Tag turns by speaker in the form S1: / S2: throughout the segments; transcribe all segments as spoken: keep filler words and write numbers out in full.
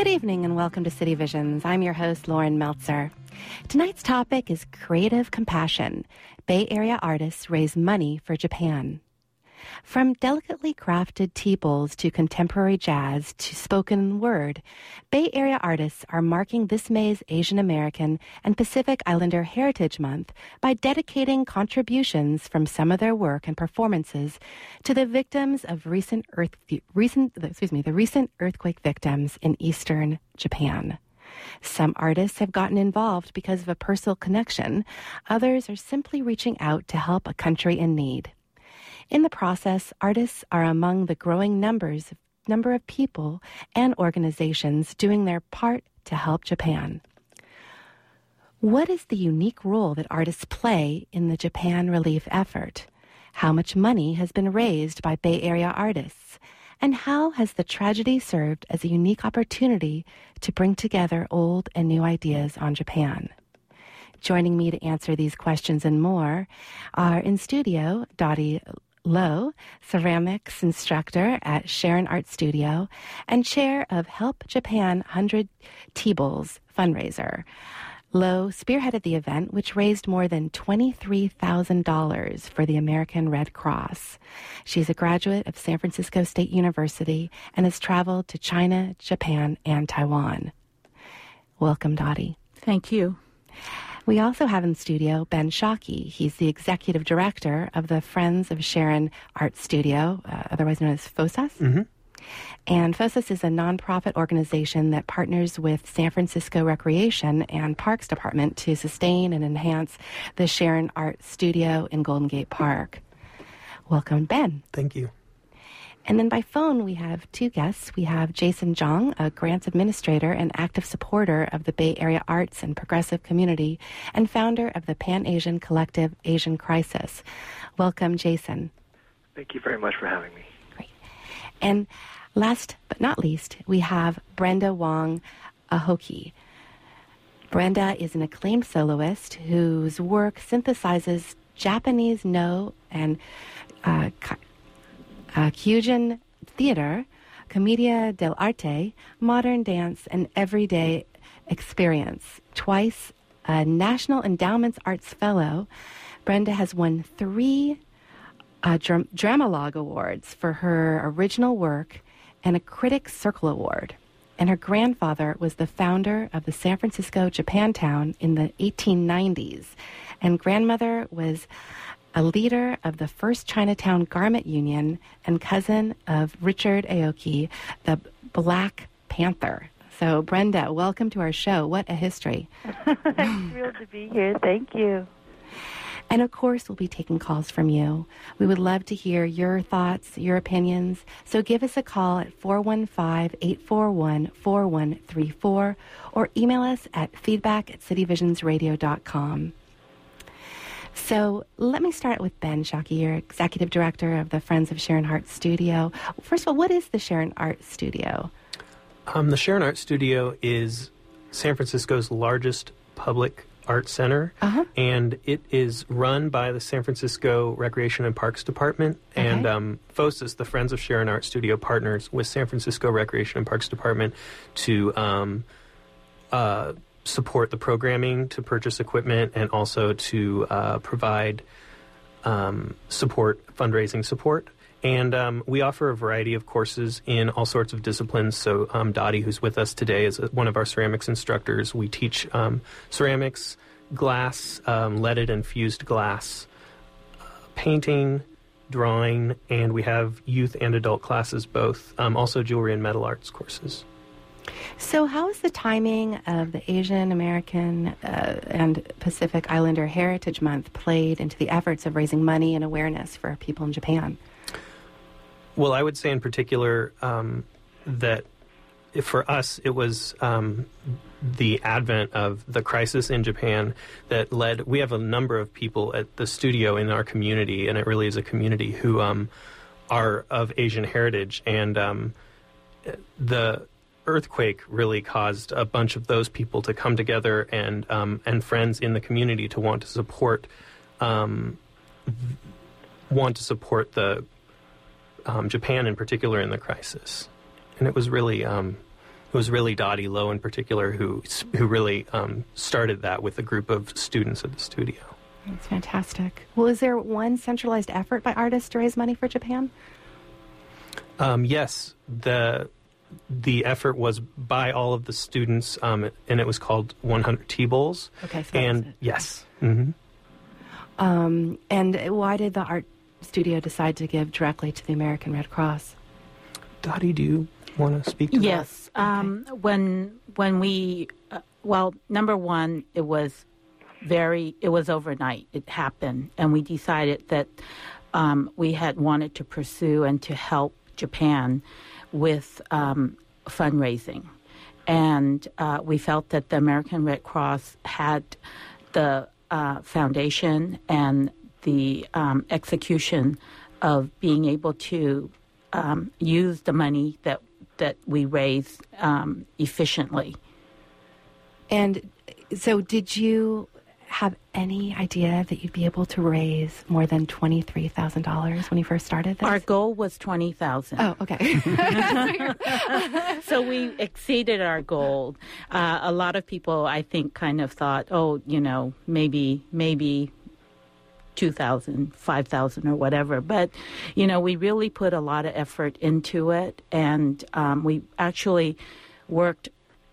S1: Good evening and welcome to City Visions. I'm your host, Lauren Meltzer. Tonight's topic is creative compassion. Bay Area artists raise money for Japan. From delicately crafted tea bowls to contemporary jazz to spoken word, Bay Area artists are marking this May's Asian American and Pacific Islander Heritage Month by dedicating contributions from some of their work and performances to the victims of recent earth, recent, excuse me, the recent earthquake victims in eastern Japan. Some artists have gotten involved because of a personal connection. Others are simply reaching out to help a country in need. In the process, artists are among the growing numbers number of people and organizations doing their part to help Japan. What is the unique role that artists play in the Japan relief effort? How much money has been raised by Bay Area artists? And how has the tragedy served as a unique opportunity to bring together old and new ideas on Japan? Joining me to answer these questions and more are in studio Dottie Lowe, ceramics instructor at Sharon Art Studio and chair of Help Japan one hundred Tea Bowls fundraiser. Lowe spearheaded the event, which raised more than twenty-three thousand dollars for the American Red Cross. She's a graduate of San Francisco State University and has traveled to China, Japan, and Taiwan. Welcome, Dottie.
S2: Thank you.
S1: We also have in studio Ben Shockey. He's the executive director of the Friends of Sharon Art Studio, uh, otherwise known as FOSAS.
S3: Mm-hmm.
S1: And FOSAS is a nonprofit organization that partners with San Francisco Recreation and Parks Department to sustain and enhance the Sharon Art Studio in Golden Gate Park. Welcome, Ben.
S3: Thank you.
S1: And then by phone, we have two guests. We have Jason Zhang, a grants administrator and active supporter of the Bay Area arts and progressive community, and founder of the Pan-Asian Collective Asian Crisis. Welcome, Jason.
S4: Thank you very much for having me.
S1: Great. And last but not least, we have Brenda Wong Ahoki. Brenda is an acclaimed soloist whose work synthesizes Japanese no and uh, Uh, Kyujin theater, commedia dell'arte, modern dance, and everyday experience. Twice a National Endowments Arts Fellow, Brenda has won three uh, Dram- Dramalogue Awards for her original work and a Critics Circle Award. And her grandfather was the founder of the San Francisco Japantown in the eighteen nineties. And grandmother was a leader of the first Chinatown Garment Union and cousin of Richard Aoki, the Black Panther. So, Brenda, welcome to our show. What a history.
S2: I'm thrilled to be here. Thank you.
S1: And, of course, we'll be taking calls from you. We would love to hear your thoughts, your opinions. So give us a call at four one five, eight four one, four one three four or email us at feedback at cityvisionsradio dot com. So let me start with Ben Shockey, you're executive director of the Friends of Sharon Art Studio. First of all, what is the Sharon Art Studio?
S3: Um, the Sharon Art Studio is San Francisco's largest public art center,
S1: uh-huh.
S3: and it is run by the San Francisco Recreation and Parks Department.
S1: Okay.
S3: And um, FOSAS, the Friends of Sharon Art Studio, partners with San Francisco Recreation and Parks Department to um, uh, support the programming, to purchase equipment, and also to uh, provide um, support, fundraising support. And um, we offer a variety of courses in all sorts of disciplines. So um, Dottie, who's with us today, is one of our ceramics instructors. We teach um, ceramics, glass, um, leaded and fused glass, uh, painting, drawing, and we have youth and adult classes both. Um, also jewelry and metal arts courses.
S1: So how is the timing of the Asian American uh, and Pacific Islander Heritage Month played into the efforts of raising money and awareness for people in Japan?
S3: Well, I would say in particular um, that if for us it was um, the advent of the crisis in Japan that led, we have a number of people at the studio in our community, and it really is a community, who um, are of Asian heritage, and um, the earthquake really caused a bunch of those people to come together, and um, and friends in the community to want to support um, want to support the um, Japan in particular in the crisis, and it was really um, it was really Dottie Lowe in particular who who really um, started that with a group of students at the studio.
S1: That's fantastic. Well, is there one centralized effort by artists to raise money for Japan?
S3: Um, yes, the the effort was by all of the students, um, and it was called one hundred T-Bowls.
S1: Okay, so that
S3: and
S1: was it.
S3: Yes. Mm-hmm.
S1: Um, and why did the art studio decide to give directly to the American Red Cross?
S3: Dottie, do you want to speak to
S5: Yes. Um, when when we, uh, well, number one, it was very, it was overnight. It happened, and we decided that um, we had wanted to pursue and to help Japan with um, fundraising. And uh, we felt that the American Red Cross had the uh, foundation and the um, execution of being able to um, use the money that that we raised um, efficiently.
S1: And so did you have any idea that you'd be able to raise more than twenty-three thousand dollars when you first started this?
S5: Our goal was twenty thousand dollars.
S1: Oh, okay.
S5: So we exceeded our goal. Uh, a lot of people, I think, kind of thought, oh, you know, maybe, maybe two thousand, five thousand or whatever. But, you know, we really put a lot of effort into it. And um, we actually worked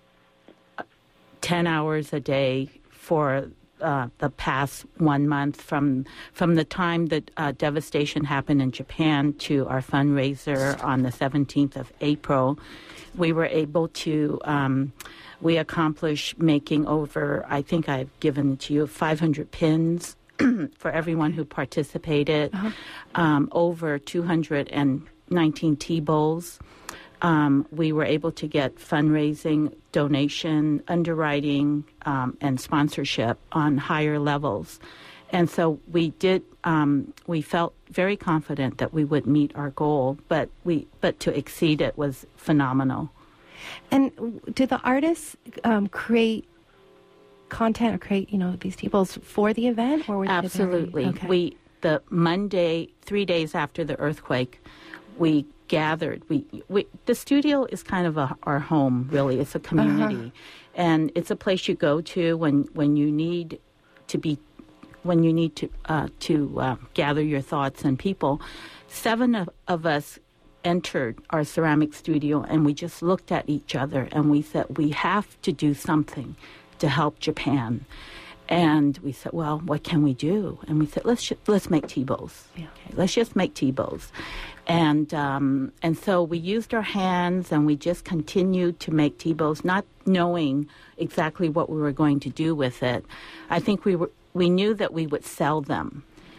S5: ten hours a day for uh, the past one month from from the time that uh, devastation happened in Japan to our fundraiser on the seventeenth of April. We were able to, um, we accomplished making over, I think I've given it to you, five hundred pins for everyone who participated, uh-huh. um, over two hundred nineteen T-Bowls. Um, we were able to get fundraising, donation, underwriting, um, and sponsorship on higher levels. And so we did, um, we felt very confident that we would meet our goal, but we, but to exceed it was phenomenal.
S1: And did the artists um, create content or create, you know, these T-Bowls for the event? Or were
S5: Absolutely.
S1: Okay.
S5: We, the Monday, three days after the earthquake, we gathered. We, we the studio is kind of a, our home, really. It's a community, uh-huh. and it's a place you go to when, when you need to be, when you need to uh, to uh, gather your thoughts and people. Seven of, of us entered our ceramic studio, and we just looked at each other, and we said, we have to do something to help Japan. And we said, well, what can we do? And we said, let's sh- let's make T-Bowls. Yeah. Okay, let's just make T-Bowls. And um, and so we used our hands, and we just continued to make T-Bowls, not knowing exactly what we were going to do with it. I think we were we knew that we would sell them,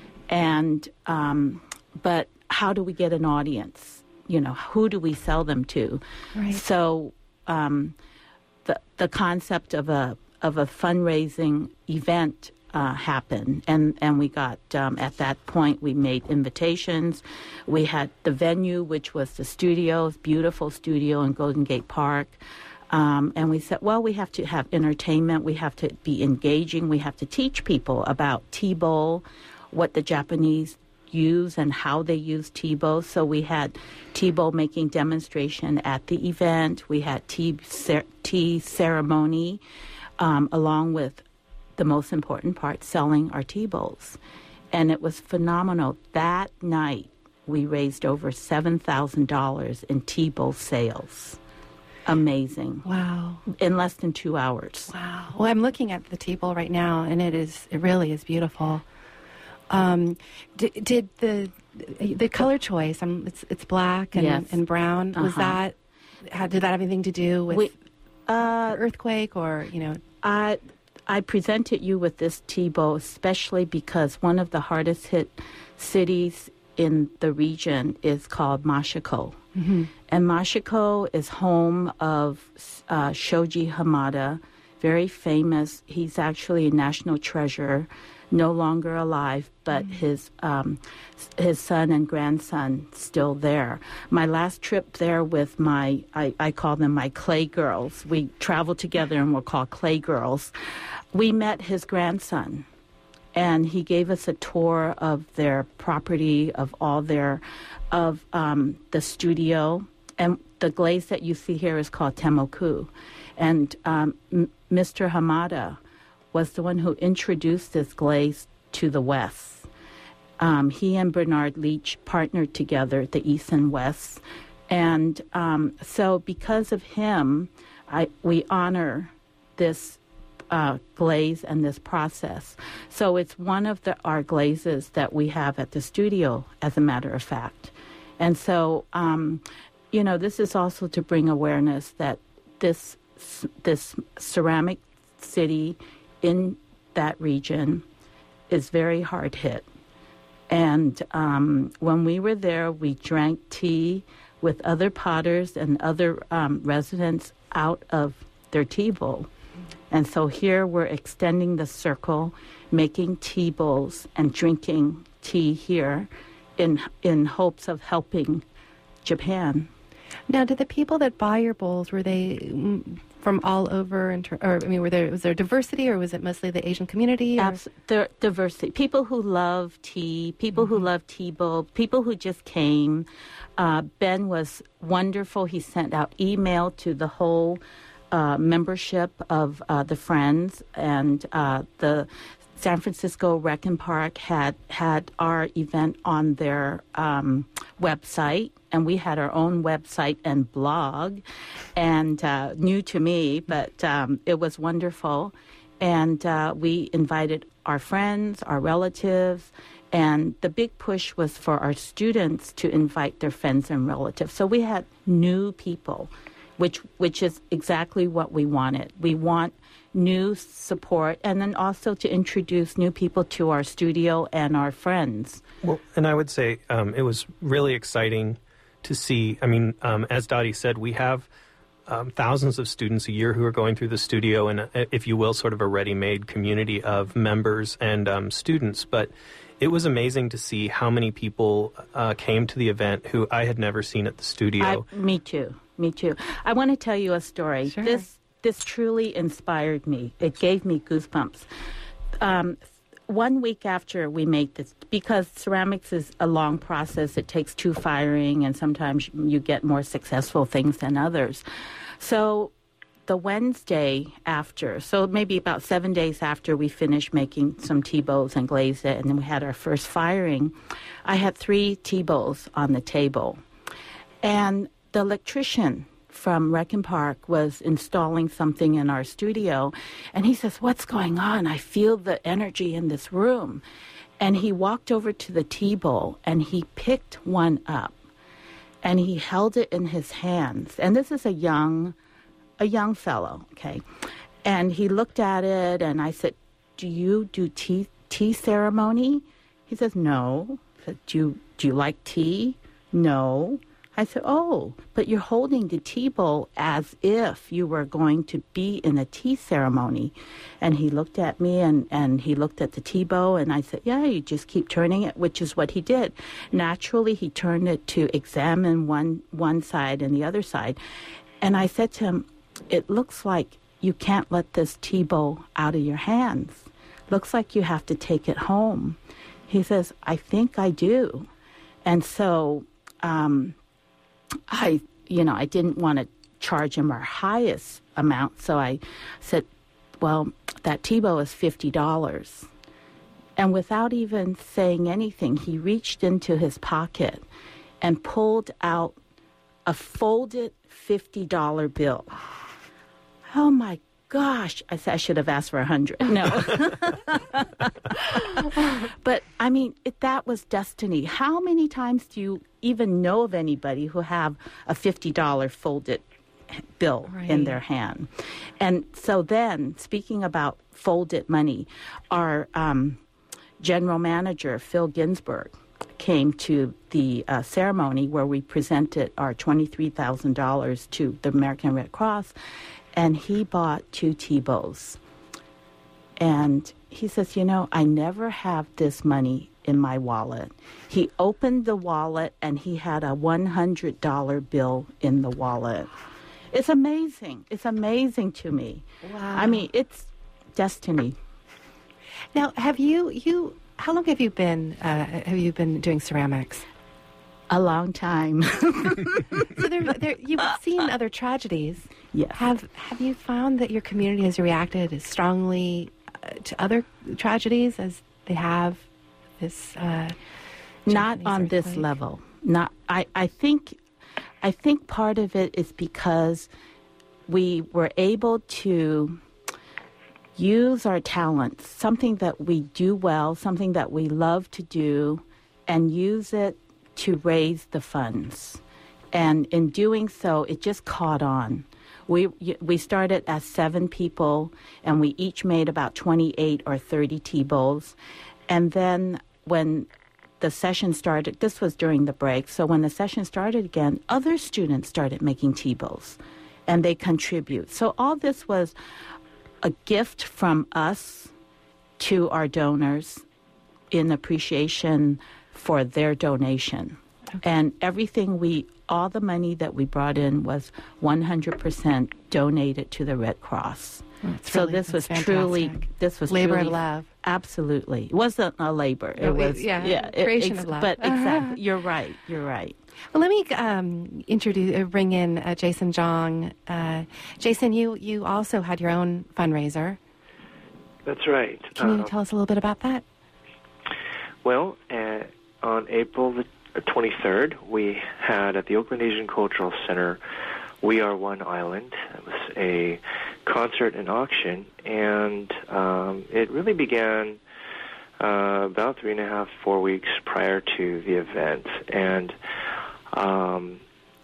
S5: and um, but how do we get an audience? You know, who do we sell them to?
S1: Right.
S5: So um, the the concept of a of a fundraising event uh, happened, and and we got um, at that point we made invitations. We had the venue, which was the studio, beautiful studio in Golden Gate Park, um, and we said, well, we have to have entertainment, we have to be engaging, we have to teach people about T-Bowl, what the Japanese use and how they use T-Bowl. So we had T-Bowl making demonstration at the event. We had tea, cer- tea ceremony. Um, along with the most important part, selling our T-Bowls. And it was phenomenal. That night, we raised over seven thousand dollars in T-Bowl sales. Amazing.
S1: Wow.
S5: In less than two hours.
S1: Wow. Well, I'm looking at the T-Bowl right now, and it is, it really is beautiful. Um, did, did the the color choice, um, it's, it's black and,
S5: yes.
S1: and brown, was
S5: uh-huh.
S1: that, how, did that have anything to do with...
S5: We, Uh,
S1: earthquake or, you know?
S5: I I presented you with this T-Bowl especially because one of the hardest hit cities in the region is called Mashiko. Mm-hmm. And Mashiko is home of uh, Shoji Hamada, very famous. He's actually a national treasure, no longer alive, but mm-hmm. his um, his son and grandson still there. My last trip there with my, I, I call them my clay girls. We traveled together and we're called clay girls. We met his grandson, and he gave us a tour of their property, of all their, of um, the studio. And the glaze that you see here is called temoku. And um, M- Mister Hamada was the one who introduced this glaze to the West. Um, he and Bernard Leach partnered together, the East and West. And um, so because of him, I, we honor this uh, glaze and this process. So it's one of the, our glazes that we have at the studio, as a matter of fact. And so, um, you know, this is also to bring awareness that this this ceramic city in that region is very hard hit. And um, when we were there, we drank tea with other potters and other um, residents out of their tea bowl. And so here we're extending the circle, making tea bowls and drinking tea here in in hopes of helping Japan.
S1: Now, did the people that buy your bowls, were they mm, from all over? Inter- or I mean, were there was there diversity, or was it mostly the Asian community? Or?
S5: Abs- there, diversity. People who love tea, people mm-hmm. who love tea bowl, people who just came. Uh, Ben was wonderful. He sent out email to the whole uh, membership of uh, the Friends, and uh, the San Francisco Rec and Park had had our event on their um, website. And we had our own website and blog, and uh, new to me, but um, it was wonderful. And uh, we invited our friends, our relatives, and the big push was for our students to invite their friends and relatives. So we had new people, which which is exactly what we wanted. We want new support, and then also to introduce new people to our studio and our friends.
S3: Well, and I would say um, it was really exciting to see. I mean, um, as Dottie said, we have um, thousands of students a year who are going through the studio, and, uh, if you will, sort of a ready-made community of members and um, students. But it was amazing to see how many people uh, came to the event who I had never seen at the studio.
S5: I, me too. Me too. I want to tell you a story.
S1: Sure.
S5: This this truly inspired me. It gave me goosebumps. Um, One week after we made this, because ceramics is a long process, it takes two firing, and sometimes you get more successful things than others. So the Wednesday after, so maybe about seven days after we finished making some tea bowls and glazed it, and then we had our first firing, I had three tea bowls on the table. And the electrician from Rec and Park was installing something in our studio, and he says, "What's going on? I feel the energy in this room." And he walked over to the tea bowl and he picked one up and he held it in his hands. And this is a young a young fellow, okay? And he looked at it, and I said, "Do you do tea tea ceremony?" He says, "No." I said, "Do you do you like tea?" "No." I said, "Oh, but you're holding the tea bowl as if you were going to be in a tea ceremony." And he looked at me, and, and he looked at the tea bowl, and I said, "Yeah, you just keep turning it," which is what he did. Naturally, he turned it to examine one, one side and the other side. And I said to him, "It looks like you can't let this tea bowl out of your hands. Looks like you have to take it home." He says, "I think I do." And so um, I, you know, I didn't want to charge him our highest amount, so I said, "Well, that tea bowl is fifty dollars. And without even saying anything, he reached into his pocket and pulled out a folded fifty dollar bill. Oh, my gosh. I said I should have asked for a hundred. No. But, I mean, it, that was destiny. How many times do you even know of anybody who have a fifty dollar folded bill right. in their hand? And so then, speaking about folded money, our um, general manager, Phil Ginsburg, came to the uh, ceremony where we presented our twenty-three thousand dollars to the American Red Cross, and he bought two tea bowls. And he says, "You know, I never have this money in my wallet." He opened the wallet, and he had a one hundred dollar bill in the wallet. It's amazing. It's amazing to me.
S1: Wow.
S5: I mean, it's destiny.
S1: Now, have you, you how long have you been, uh, have you been doing ceramics?
S5: A long time.
S1: So there, there, you've seen other tragedies.
S5: Yes.
S1: Have Have you found that your community has reacted as strongly uh, to other tragedies as they have this? Uh,
S5: Not
S1: Japanese
S5: on this
S1: earthquake?
S5: level. Not. I. I think. I think part of it is because we were able to use our talents, something that we do well, something that we love to do, and use it to raise the funds. And in doing so, it just caught on. We we started as seven people, and we each made about twenty-eight or thirty tea bowls. And then when the session started, this was during the break, so when the session started again, other students started making tea bowls, and they contribute. So all this was a gift from us to our donors in appreciation for their donation. Okay. And everything we, all the money that we brought in was one hundred percent donated to the Red Cross.
S1: That's
S5: so
S1: really,
S5: this was
S1: fantastic.
S5: truly, this was
S1: labor
S5: truly,
S1: of love.
S5: Absolutely. It wasn't a labor. It
S1: No,
S5: was,
S1: yeah,
S5: yeah, it-
S1: creation
S5: ex-
S1: of love.
S5: But exactly, you're right, you're right.
S1: Well, let me um, introduce, uh, bring in uh, Jason Jong. Uh, Jason, you you also had your own fundraiser.
S4: That's right.
S1: Can you
S4: Uh,
S1: tell us a little bit about that?
S4: Well, uh, on April the twenty-third, we had at the Oakland Asian Cultural Center, We Are One Island. It was a concert and auction, and um, it really began uh, about three and a half, four weeks prior to the event. And um,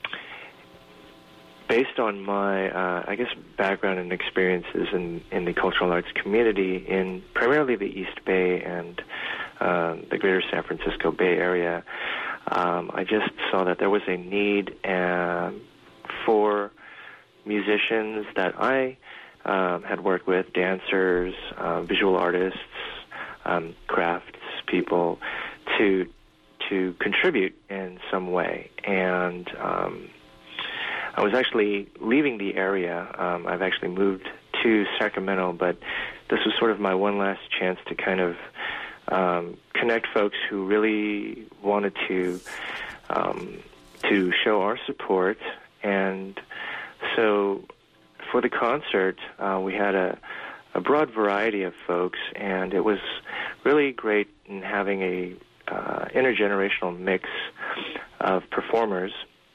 S4: based on my, uh, I guess, background and experiences in, in the cultural arts community in primarily the East Bay and uh, the greater San Francisco Bay Area, um, I just saw that there was a need uh, for musicians that I um, had worked with, dancers, uh, visual artists, um, crafts people, to to contribute in some way. And um, I was actually leaving the area. Um, I've actually moved to Sacramento, but this was sort of my one last chance to kind of um, connect folks who really wanted to um, to show our support. And so for the concert, uh, we had a, a broad variety of folks, and it was really great in having a uh, intergenerational mix of performers.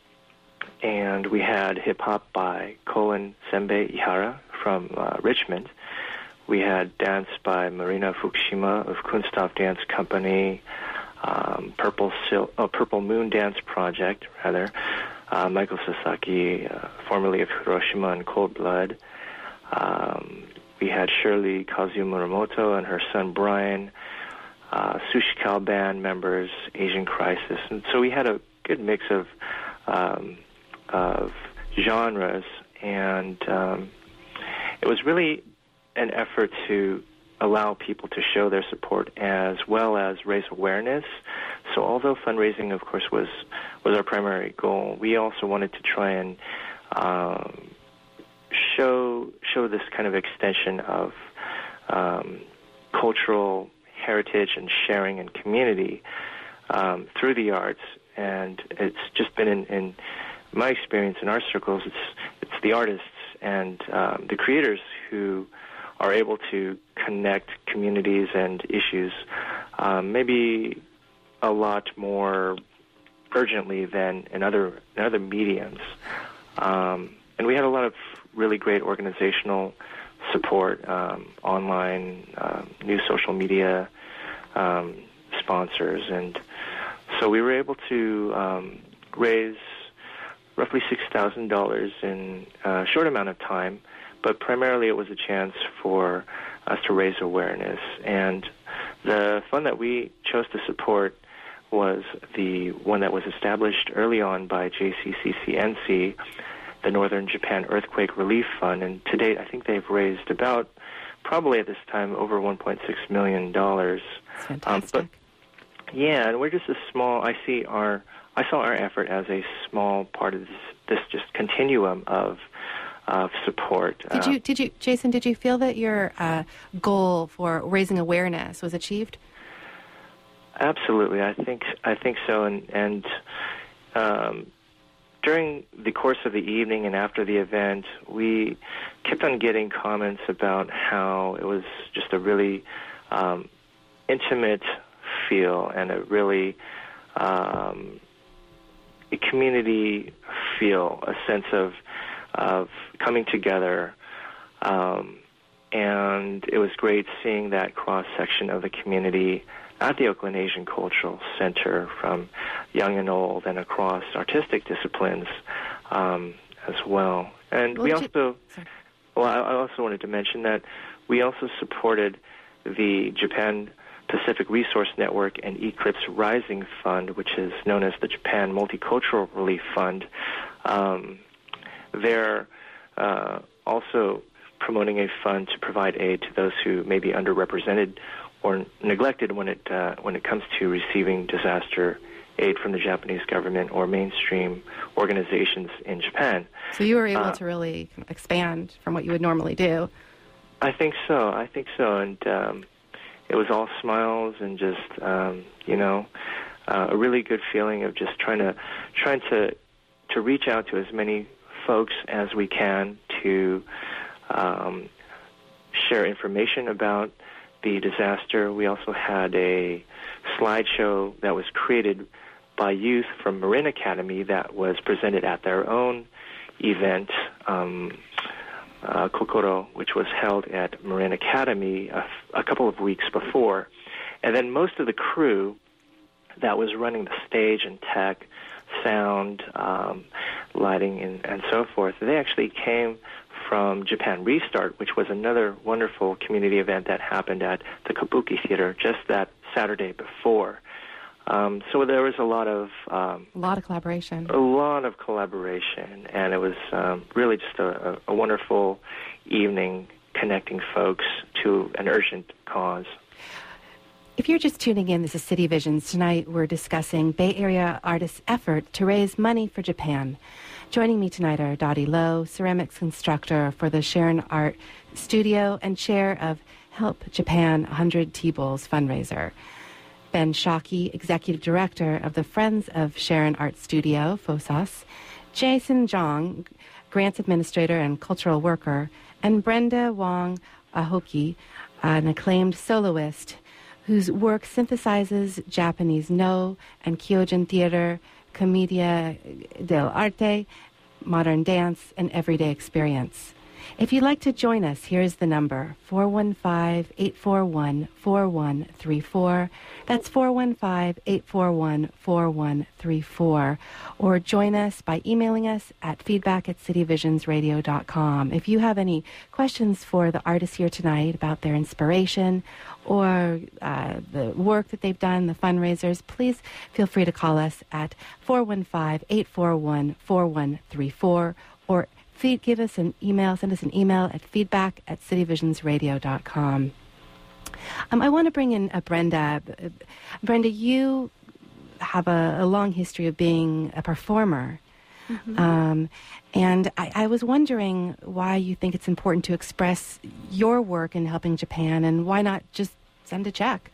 S4: And we had hip-hop by Colin Sembe Ihara from uh, Richmond. We had dance by Marina Fukushima of Kunsthof Dance Company, um, Purple Sil- oh, Purple Moon Dance Project, rather, uh, Michael Sasaki, uh, formerly of Hiroshima and Cold Blood. Um, we had Shirley Kazuo Muramoto and her son Brian, uh, Sushikal Band members, Asian Crisis. And so we had a good mix of um, of genres, and um, it was really an effort to allow people to show their support as well as raise awareness. So although fundraising, of course, was was our primary goal, we also wanted to try and um, show show this kind of extension of um, cultural heritage and sharing and community um, through the arts. And it's just been in, in my experience in our circles, it's it's the artists and um, the creators who are able to connect communities and issues um, maybe a lot more urgently than in other in other mediums. Um, and we had a lot of really great organizational support, um, online, uh, new social media um, sponsors, and so we were able to um, raise roughly six thousand dollars in a short amount of time, but primarily it was a chance for us to raise awareness. And the fund that we chose to support was the one that was established early on by J C C C N C, the Northern Japan Earthquake Relief Fund, and to date I think they've raised about, probably at this time, over one point six million dollars.
S1: That's fantastic.
S4: Um, but, yeah, and we're just a small, I see our, I saw our effort as a small part of this, this just continuum of of support.
S1: Did
S4: Uh,
S1: you, did you, Jason? Did you feel that your uh, goal for raising awareness was achieved?
S4: Absolutely, I think I think so, and and um, during the course of the evening and after the event, we kept on getting comments about how it was just a really um, intimate feel and a really um, a community feel, a sense of of coming together. Um, and it was great seeing that cross-section of the community at the Oakland Asian Cultural Center, from young and old and across artistic disciplines um, as well. And
S1: Well,
S4: we
S1: did you-
S4: also, well, I I also wanted to mention that we also supported the Japan Pacific Resource Network and Eclipse Rising Fund, which is known as the Japan Multicultural Relief Fund. Um, they're uh, also promoting a fund to provide aid to those who may be underrepresented or neglected when it uh, when it comes to receiving disaster aid from the Japanese government or mainstream organizations in Japan.
S1: So you were able
S4: Uh,
S1: to really kind of expand from what you would normally do.
S4: I think so. I think so. And um, it was all smiles and just, um, you know, uh, a really good feeling of just trying to trying to to reach out to as many folks as we can to um, share information about the disaster. We also had a slideshow that was created by youth from Marin Academy that was presented at their own event, um, uh, Kokoro, which was held at Marin Academy a, a couple of weeks before. And then most of the crew that was running the stage and tech, sound, um, lighting, and, and so forth, they actually came from Japan Restart, which was another wonderful community event that happened at the Kabuki Theater just that Saturday before. Um, so there was a lot of um,
S1: A lot of collaboration.
S4: a lot of collaboration, and it was um, really just a, a wonderful evening connecting folks to an urgent cause.
S1: If you're just tuning in, this is City Visions. Tonight we're discussing Bay Area artists' effort to raise money for Japan. Joining me tonight are Dottie Lowe, ceramics instructor for the Sharon Art Studio and chair of Help Japan one hundred T-Bowls fundraiser. Ben Shockey, executive director of the Friends of Sharon Art Studio, FOSAS. Jason Zhang, grants administrator and cultural worker. And Brenda Wong Ahoki, an acclaimed soloist whose work synthesizes Japanese No and Kyojin theater, commedia dell'arte, modern dance, and everyday experience. If you'd like to join us, here's the number, four one five, eight four one, four one three four. That's four one five, eight four one, four one three four. Or join us by emailing us at feedback at cityvisionsradio dot com. If you have any questions for the artists here tonight about their inspiration or uh, the work that they've done, the fundraisers, please feel free to call us at four one five, eight four one, four one three four or Feed, give us an email, send us an email at feedback at cityvisionsradio dot com. Um, I want to bring in uh, Brenda. Uh, Brenda, you have a, a long history of being a performer. Mm-hmm. Um, and I, I was wondering why you think it's important to express your work in helping Japan, and why not just send a check?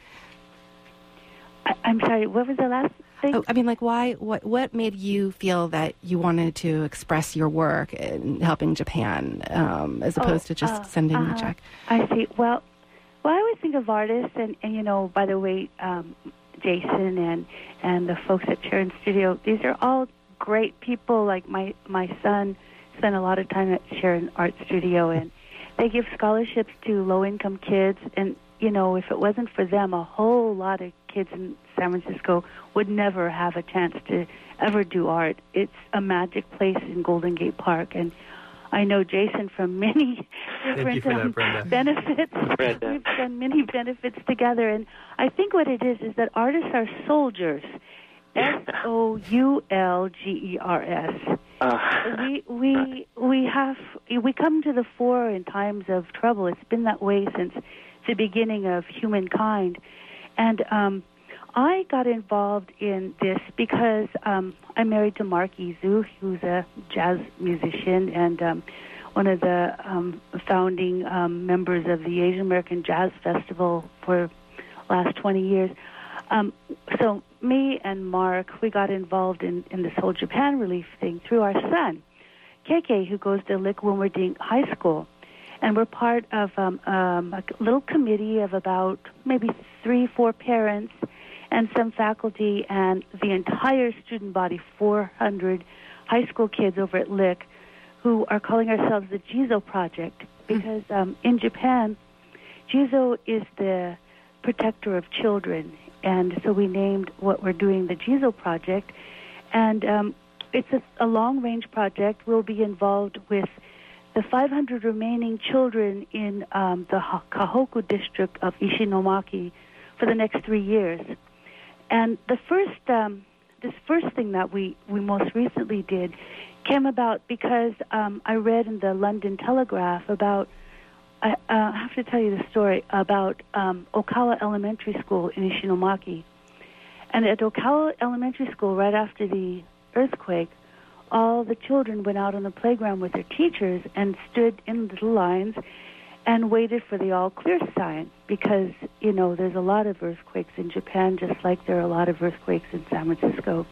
S2: I, I'm sorry, what was the last thing?
S1: Oh, I mean, like, why? What? What made you feel that you wanted to express your work in helping Japan, um, as opposed
S2: Oh,
S1: to just
S2: uh,
S1: sending
S2: uh-huh.
S1: a check?
S2: I see. Well, well, I always think of artists, and, and you know, by the way, um, Jason and and the folks at Sharon Studio, these are all great people. Like my my son spent a lot of time at Sharon Art Studio, and they give scholarships to low-income kids. And you know, if it wasn't for them, a whole lot of kids in San Francisco would never have a chance to ever do art. It's a magic place in Golden Gate Park, and I know Jason from many different
S3: you for that,
S2: um,
S3: Brenda.
S2: benefits.
S4: Brenda.
S2: We've done many benefits together, and I think what it is is that artists are soldiers. S O U L G E R S.
S4: Uh,
S2: We we we have we come to the fore in times of trouble. It's been that way since the beginning of humankind, and um, I got involved in this because um, I'm married to Mark Izu, who's a jazz musician and um, one of the um, founding um, members of the Asian American Jazz Festival for the last twenty years. Um, so me and Mark, we got involved in, in this whole Japan relief thing through our son, K K, who goes to Lick Wilmerdink High School. And we're part of um, um, a little committee of about maybe three, four parents and some faculty and the entire student body, four hundred high school kids over at Lick, who are calling ourselves the Jizo Project. Because um, in Japan, Jizo is the protector of children. And so we named what we're doing the Jizo Project. And um, it's a, a long-range project. We'll be involved with the five hundred remaining children in um, the Kahoku district of Ishinomaki for the next three years. And the first, um, this first thing that we, we most recently did came about because um, I read in the London Telegraph about, I, uh, I have to tell you the story, about um, Okawa Elementary School in Ishinomaki. And at Okawa Elementary School, right after the earthquake, all the children went out on the playground with their teachers and stood in little lines and waited for the all-clear sign because, you know, there's a lot of earthquakes in Japan, just like there are a lot of earthquakes in San Francisco.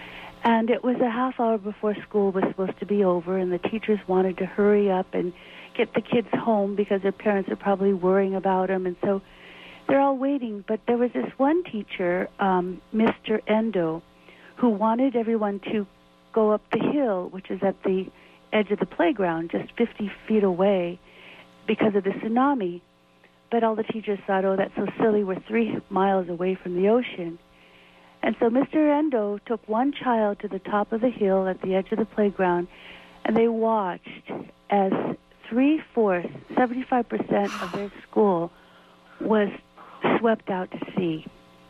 S2: And it was a half hour before school was supposed to be over, and the teachers wanted to hurry up and get the kids home because their parents are probably worrying about them. And so they're all waiting. But there was this one teacher, um, Mister Endo, who wanted everyone to go up the hill, which is at the edge of the playground, just fifty feet away, because of the tsunami. But all the teachers thought, oh, that's so silly, we're three miles away from the ocean. And so Mister Endo took one child to the top of the hill at the edge of the playground, and they watched as three-fourths, seventy-five percent of their school was swept out to sea.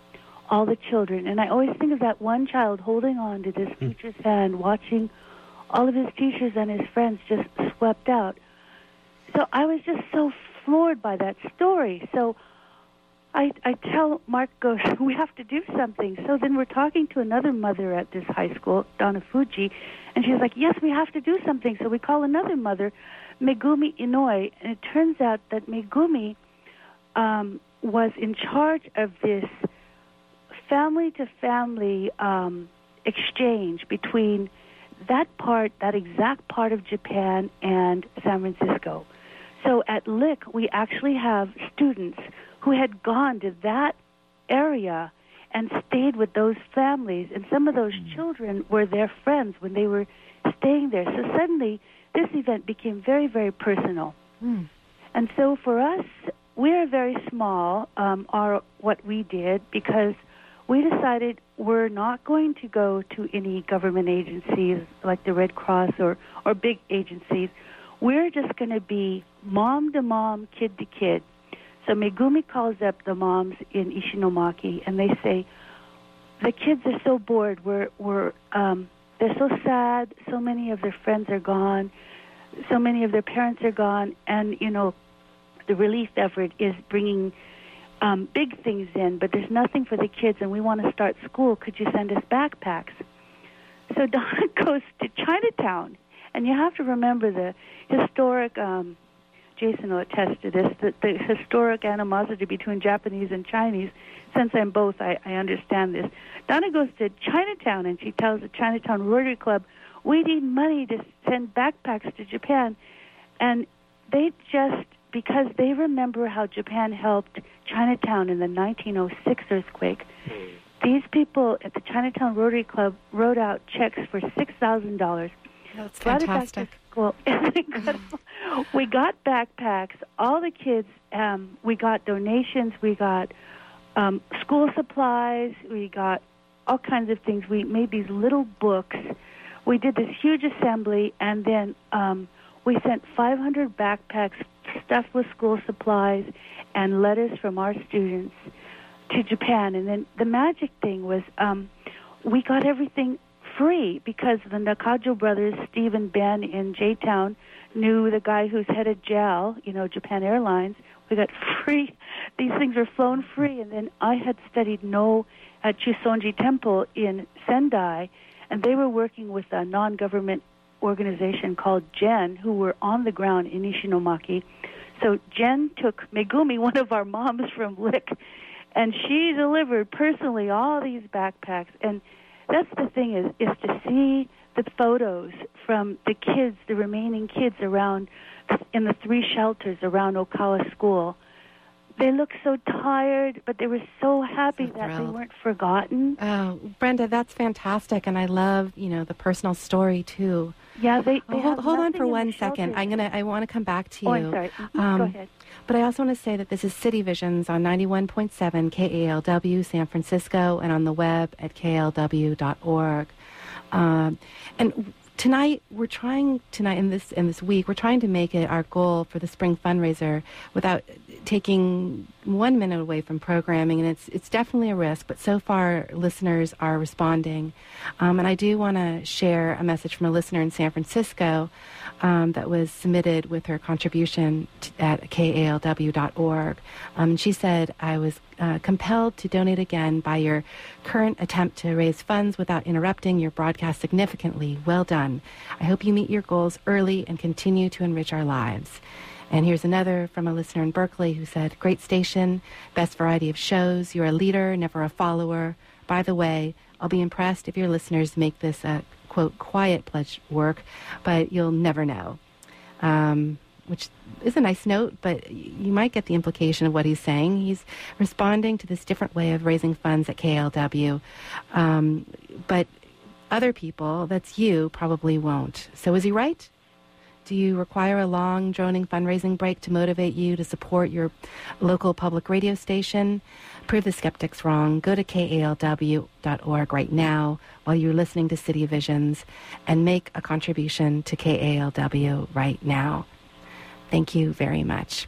S2: All the children. And I always think of that one child holding on to this teacher's hand, watching all of his teachers and his friends just swept out. So I was just so floored by that story. So I, I tell Mark, goes, we have to do something. So then we're talking to another mother at this high school, Donna Fuji, and she's like, yes, we have to do something. So we call another mother, Megumi Inoi, and it turns out that Megumi um, was in charge of this family-to-family um, exchange between that part, that exact part of Japan and San Francisco. So at Lick, we actually have students who had gone to that area and stayed with those families, and some of those children were their friends when they were staying there. So suddenly, this event became very, very personal. Mm. And so for us, we're very small, um, are what we did, because we decided we're not going to go to any government agencies like the Red Cross or, or big agencies. We're just going to be mom to mom, kid to kid. So Megumi calls up the moms in Ishinomaki, and they say, the kids are so bored. We're, we're, um, they're so sad. So many of their friends are gone. So many of their parents are gone. And, you know, the relief effort is bringing Um, big things in, but there's nothing for the kids, and we want to start school. Could you send us backpacks? So Donna goes to Chinatown, and you have to remember the historic, um, Jason will attest to this, the, the historic animosity between Japanese and Chinese. Since I'm both, I, I understand this. Donna goes to Chinatown, and she tells the Chinatown Rotary Club, we need money to send backpacks to Japan. And they just, because they remember how Japan helped Chinatown in the nineteen oh six earthquake, mm. these people at the Chinatown Rotary Club wrote out checks for six thousand dollars.
S1: That's fantastic.
S2: Well, we got backpacks. All the kids, um, we got donations. We got um, school supplies. We got all kinds of things. We made these little books. We did this huge assembly, and then um, we sent five hundred backpacks stuffed with school supplies and letters from our students to Japan. And then the magic thing was um, we got everything free because the Nakajo brothers, Steve and Ben in J-Town, knew the guy who's head of J A L, you know, Japan Airlines. We got free. These things were flown free. And then I had studied No at Chusonji Temple in Sendai, and they were working with a non-government organization called Jen, who were on the ground in Ishinomaki. So Jen took Megumi, one of our moms from Lick, and she delivered personally all these backpacks. And that's the thing is, is to see the photos from the kids, the remaining kids around in the three shelters around Ocala School. They looked so tired, but they were so happy
S1: So
S2: that they
S1: thrilled.
S2: weren't forgotten.
S1: Oh, Brenda, that's fantastic, and I love, you know, the personal story too.
S2: Yeah, they, they
S1: Oh, hold
S2: have
S1: hold on
S2: nothing
S1: for
S2: in
S1: one
S2: the
S1: second.
S2: shelters.
S1: I'm gonna. I want to come back to you.
S2: Oh, I'm sorry. Mhm.
S1: Um,
S2: Go ahead.
S1: But I also want to say that this is City Visions on ninety-one point seven K A L W San Francisco and on the web at K L W dot org. Um, and tonight we're trying tonight in this in this week we're trying to make it our goal for the spring fundraiser without taking one minute away from programming, and it's it's definitely a risk, but so far listeners are responding. Um, and I do want to share a message from a listener in San Francisco um, that was submitted with her contribution t- at K A L W dot org. Um, and she said, I was uh, compelled to donate again by your current attempt to raise funds without interrupting your broadcast significantly. Well done. I hope you meet your goals early and continue to enrich our lives. And here's another from a listener in Berkeley who said, great station, best variety of shows. You're a leader, never a follower. By the way, I'll be impressed if your listeners make this a, quote, quiet pledge work, but you'll never know. Um, which is a nice note, but y- you might get the implication of what he's saying. He's responding to this different way of raising funds at K L W. Um, but other people, that's you, probably won't. So is he right? Do you require a long, droning fundraising break to motivate you to support your local public radio station? Prove the skeptics wrong. Go to K A L W dot org right now while you're listening to City Visions and make a contribution to K A L W right now. Thank you very much.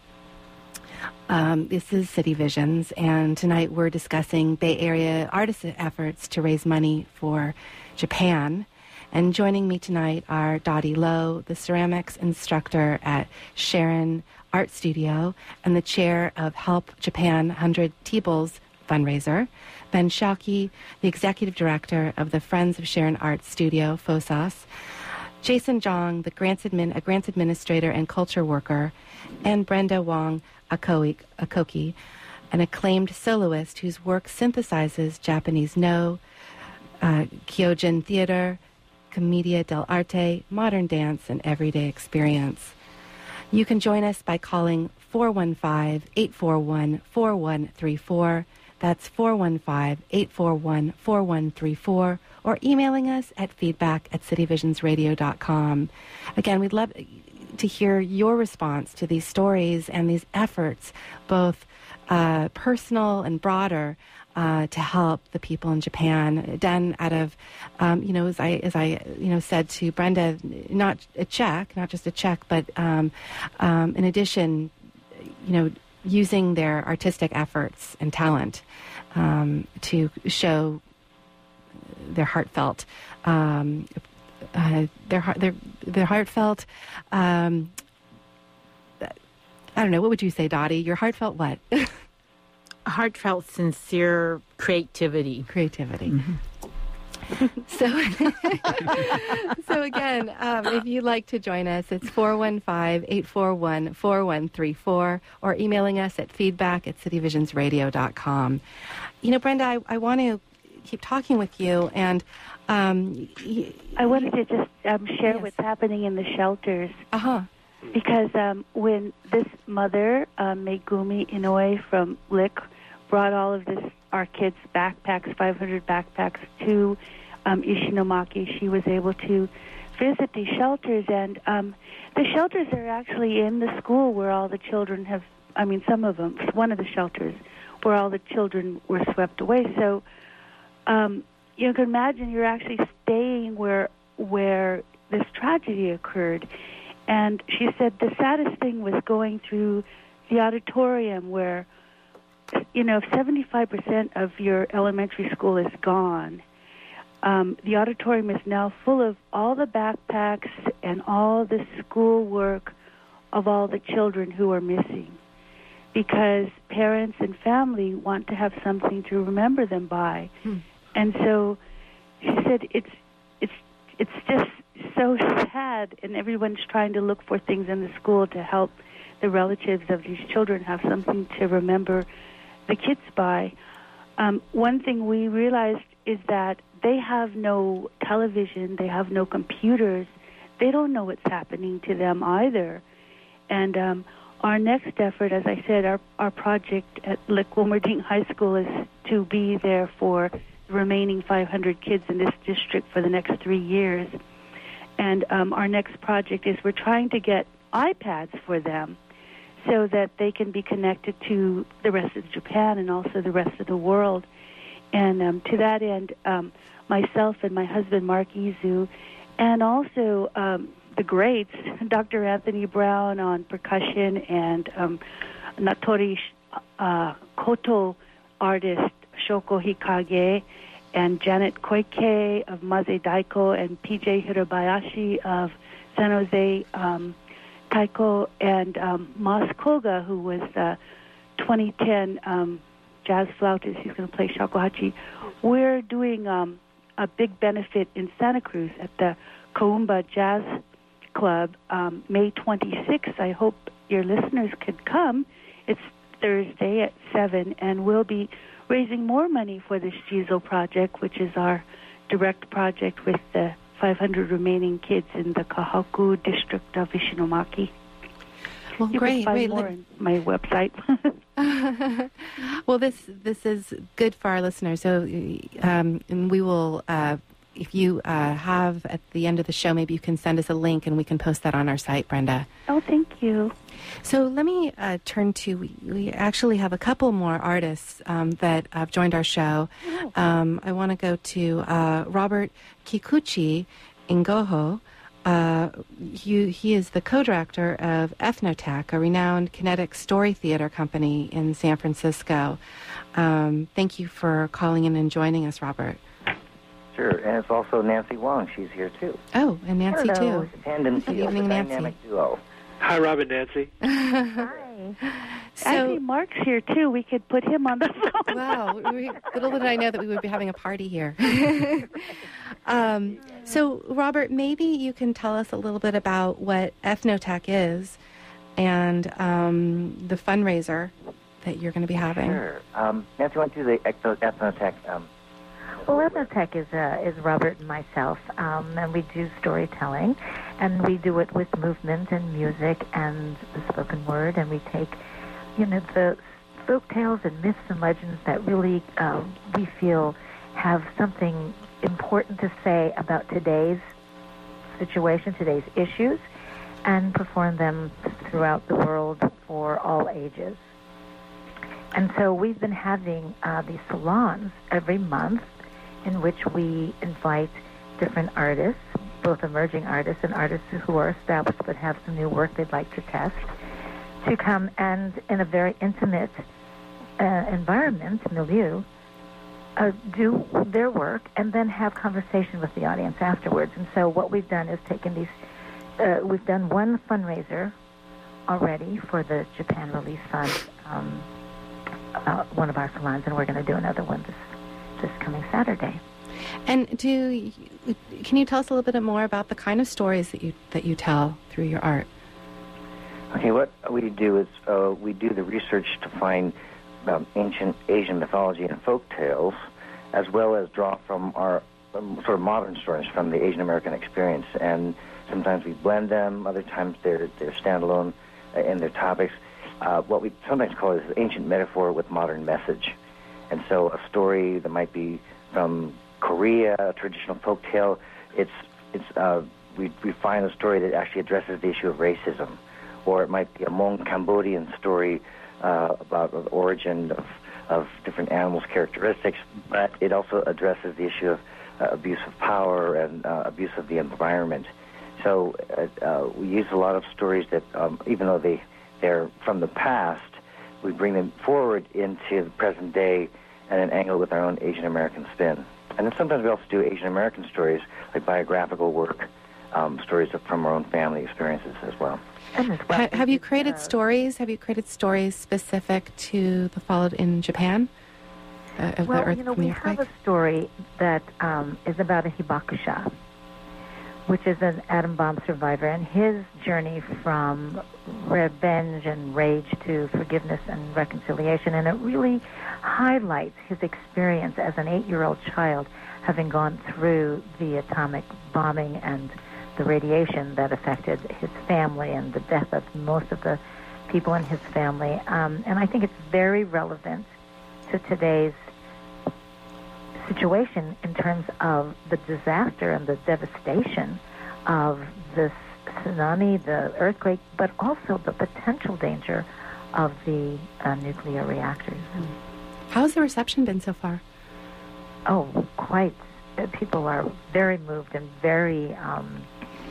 S1: Um, this is City Visions, and tonight we're discussing Bay Area artists' efforts to raise money for Japan. And joining me tonight are Dottie Lowe, the ceramics instructor at Sharon Art Studio and the chair of Help Japan one hundred Tables fundraiser, Ben Shalke, the executive director of the Friends of Sharon Art Studio, FOSAS, Jason Jong, the grants admin, a grants administrator and culture worker, and Brenda Wong Akoki, Akoki, an acclaimed soloist whose work synthesizes Japanese no, uh, Kyojin theater, commedia dell'arte, modern dance, and everyday experience. You can join us by calling four one five, eight four one, four one three four. That's four one five, eight four one, four one three four, or emailing us at feedback at cityvisionsradio dot com. Again, we'd love to hear your response to these stories and these efforts, both uh, personal and broader, uh, to help the people in Japan. Done out of, um, you know, as I as I you know said to Brenda, not a check, not just a check, but um, um, in addition, you know, using their artistic efforts and talent um, to show their heartfelt, um, uh, their heart, their their heartfelt. Um, I don't know. What would you say, Dottie? Your heartfelt what?
S5: Heartfelt, sincere creativity.
S1: Creativity.
S5: Mm-hmm.
S1: So, so again, um, if you'd like to join us, it's four one five, eight four one, four one three four, or emailing us at feedback at cityvisionsradio dot com. You know, Brenda, I, I want to keep talking with you, and um, y-
S2: I wanted to just um, share
S1: Yes.
S2: what's happening in the shelters.
S1: uh-huh.
S2: Because um, when this mother, um, Megumi Inoue from Lick, brought all of this, our kids' backpacks, five hundred backpacks, to um, Ishinomaki, she was able to visit these shelters. And um, the shelters are actually in the school where all the children have, I mean, some of them, one of the shelters, where all the children were swept away. So um, you can imagine you're actually staying where where this tragedy occurred. And she said the saddest thing was going through the auditorium where, you know, if seventy-five percent of your elementary school is gone, um, the auditorium is now full of all the backpacks and all the schoolwork of all the children who are missing, because parents and family want to have something to remember them by.
S1: Hmm.
S2: And so she said it's it's it's just so sad, and everyone's trying to look for things in the school to help the relatives of these children have something to remember the kids by, um, one thing we realized is that they have no television, they have no computers, they don't know what's happening to them either. And um, our next effort, as I said, our, our project at Lekwomerding High School is to be there for the remaining five hundred kids in this district for the next three years. And um, our next project is we're trying to get iPads for them so that they can be connected to the rest of Japan and also the rest of the world. And um, to that end, um, myself and my husband, Mark Izu, and also um, the greats, Doctor Anthony Brown on percussion, and um, Natori uh, Koto artist Shoko Hikage, and Janet Koike of Maze Daiko, and P J Hirabayashi of San Jose um, Taiko, and um, Mas Koga, who was the twenty ten um, jazz flautist. He's going to play shakuhachi. We're doing um, a big benefit in Santa Cruz at the Kaumba Jazz Club, um, May twenty-sixth. I hope your listeners could come. It's Thursday at seven, and we'll be raising more money for the Shizo Project, which is our direct project with the five hundred remaining kids in the Kahaku district of Ishinomaki.
S1: Well,
S2: you
S1: great.
S2: can find
S1: Wait,
S2: more
S1: let...
S2: on my website.
S1: Well, this this is good for our listeners. So, um, and we will, uh, if you uh, have at the end of the show, maybe you can send us a link and we can post that on our site, Brenda.
S2: Oh, thank you.
S1: So let me uh, turn to, we, we actually have a couple more artists um, that have joined our show.
S2: Oh.
S1: Um, I want to go to uh, Robert Kikuchi Ingoho. Uh, he, he is the co-director of Ethnotech, a renowned kinetic story theater company in San Francisco. Um, thank you for calling in and joining us, Robert.
S6: Sure, and it's also Nancy Wong. She's here, too.
S1: Oh, and Nancy,
S6: Hello.
S1: too.
S6: Tendency
S1: Good
S6: of
S1: evening,
S6: the
S1: Nancy.
S6: dynamic duo.
S4: Hi, Robin, Nancy.
S7: Hi.
S1: So,
S2: Actually, Mark's here, too. We could put him on the phone.
S1: wow, we, little did I know that we would be having a party here. um, so, Robert, maybe you can tell us a little bit about what Ethnotech is and um, the fundraiser that you're going to be having.
S6: Sure. Um, Nancy went to the Ethno- Ethnotech. Um,
S7: Well, Ethnotech is uh, is Robert and myself, um, and we do storytelling, and we do it with movement and music and the spoken word, and we take, you know, the folk tales and myths and legends that really uh, we feel have something important to say about today's situation, today's issues, and perform them throughout the world for all ages. And so we've been having uh, these salons every month, in which we invite different artists, both emerging artists and artists who are established but have some new work they'd like to test, to come and, in a very intimate uh, environment, milieu, uh, do their work and then have conversation with the audience afterwards. And so what we've done is taken these, uh, we've done one fundraiser already for the Japan Relief Fund, um, uh, one of our salons, and we're going to do another one this this coming Saturday.
S1: And do can you tell us a little bit more about the kind of stories that you that you tell through your art?
S6: Okay, what we do is uh, we do the research to find um, ancient Asian mythology and folk tales, as well as draw from our um, sort of modern stories from the Asian American experience. And sometimes we blend them, other times they're, they're standalone uh, in their topics. Uh, what we sometimes call is ancient metaphor with modern message. And so a story that might be from Korea, a traditional folk tale, it's, it's, uh, we, we find a story that actually addresses the issue of racism. Or it might be a Hmong Cambodian story uh, about the origin of, of different animals' characteristics, but it also addresses the issue of uh, abuse of power and uh, abuse of the environment. So uh, uh, we use a lot of stories that, um, even though they, they're from the past, we bring them forward into the present day and an angle with our own Asian American spin. And then sometimes we also do Asian American stories, like biographical work, um, stories from our own family experiences as well.
S7: And as well
S1: Ha- have you created
S7: uh,
S1: stories? Have you created stories specific to the fallout in Japan? Uh, of
S7: Well,
S1: the earth,
S7: you know,
S1: from
S7: we
S1: the
S7: have
S1: earthquake?
S7: a story that um, is about a hibakusha, which is an atom bomb survivor, and his journey from revenge and rage to forgiveness and reconciliation. And it really highlights his experience as an eight-year-old child, having gone through the atomic bombing and the radiation that affected his family and the death of most of the people in his family. Um, and I think it's very relevant to today's situation in terms of the disaster and the devastation of this tsunami, the earthquake, but also the potential danger of the uh, nuclear reactors.
S1: How's the reception been so far?
S7: Oh, quite. Uh, People are very moved and very um,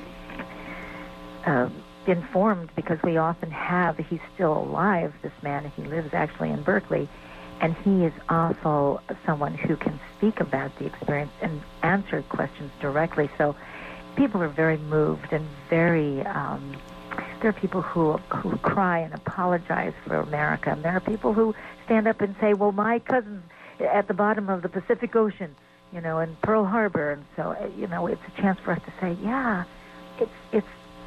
S7: uh, informed, because we often have, he's still alive, this man, he lives actually in Berkeley, and he is also someone who can speak about the experience and answer questions directly. So people are very moved and very, um, there are people who who cry and apologize for America, and there are people who stand up and say, well, my cousin's at the bottom of the Pacific Ocean, you know, in Pearl Harbor. And so, you know, it's a chance for us to say, yeah, it's it's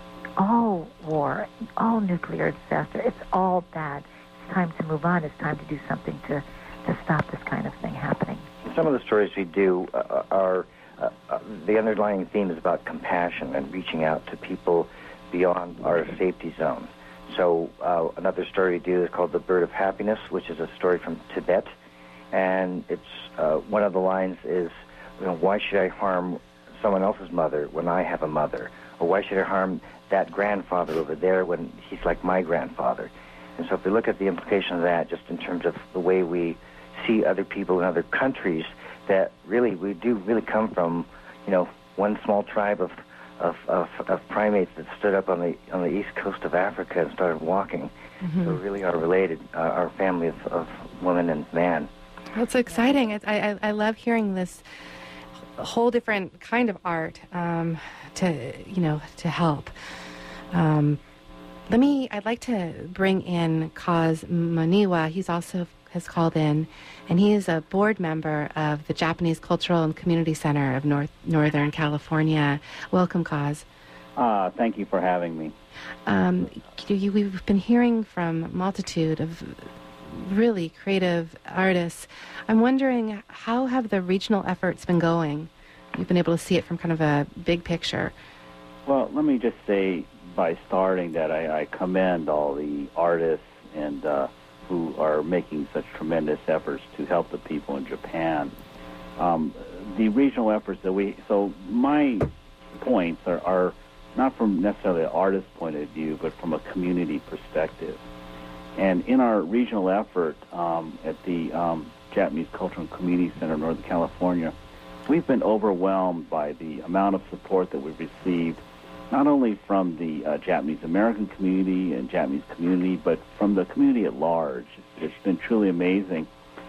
S7: all war, all nuclear disaster. It's all bad. It's time to move on. It's time to do something to, to stop this kind of thing happening.
S6: Some of the stories we do uh, are, uh, uh, the underlying theme is about compassion and reaching out to people beyond our safety zone. So uh, another story we do is called The Bird of Happiness, which is a story from Tibet. And it's uh, one of the lines is, you know, why should I harm someone else's mother when I have a mother? Or why should I harm that grandfather over there when he's like my grandfather? And so if we look at the implication of that, just in terms of the way we see other people in other countries, that really we do really come from, you know, one small tribe of of, of, of primates that stood up on the on the east coast of Africa and started walking. Mm-hmm. So we really are related, uh, our family of, of woman and man.
S1: That's exciting. It's, I, I I love hearing this whole different kind of art um, to you know to help. Um, let me. I'd like to bring in Kaz Maniwa. He's also has called in, and he is a board member of the Japanese Cultural and Community Center of North Northern California. Welcome, Kaz.
S8: Uh, thank you for having me.
S1: Um, you, we've been hearing from a multitude of really creative artists. I'm wondering, how have the regional efforts been going? You've been able to see it from kind of a big picture.
S8: Well, let me just say by starting that I, I commend all the artists and uh, who are making such tremendous efforts to help the people in Japan. Um, the regional efforts that we, so my points are, are not from necessarily an artist's point of view, but from a community perspective. And in our regional effort um, at the um, Japanese Cultural and Community Center of Northern California, we've been overwhelmed by the amount of support that we've received, not only from the uh, Japanese American community and Japanese community, but from the community at large. It's been truly amazing.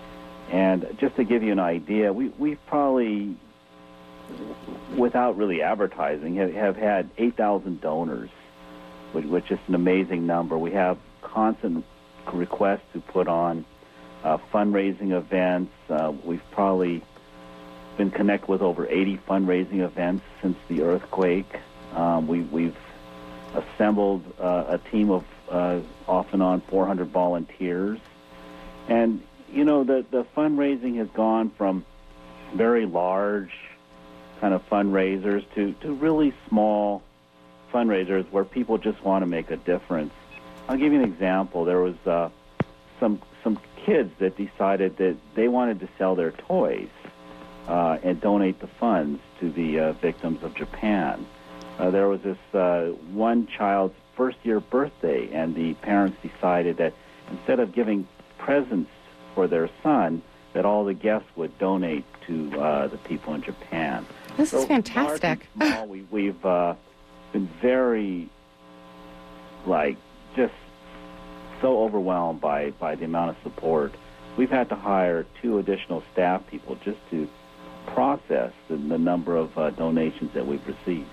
S8: And just to give you an idea, we, we've probably, without really advertising, have, have had eight thousand donors, which, which is an amazing number. We have constant requests to put on uh, fundraising events. Uh, we've probably been connected with over eighty fundraising events since the earthquake. Um, we, we've assembled uh, a team of uh, off and on four hundred volunteers. And, you know, the, the fundraising has gone from very large kind of fundraisers to, to really small fundraisers where people just want to make a difference. I'll give you an example. There was uh, some some kids that decided that they wanted to sell their toys uh, and donate the funds to the uh, victims of Japan. Uh, there was this uh, one child's first-year birthday, and the parents decided that instead of giving presents for their son, that all the guests would donate to uh, the people in Japan.
S1: This
S8: so
S1: is fantastic.
S8: Large and small, we, we've uh, been very, like, just so overwhelmed by, by the amount of support. We've had to hire two additional staff people just to process the, the number of uh, donations that we've received.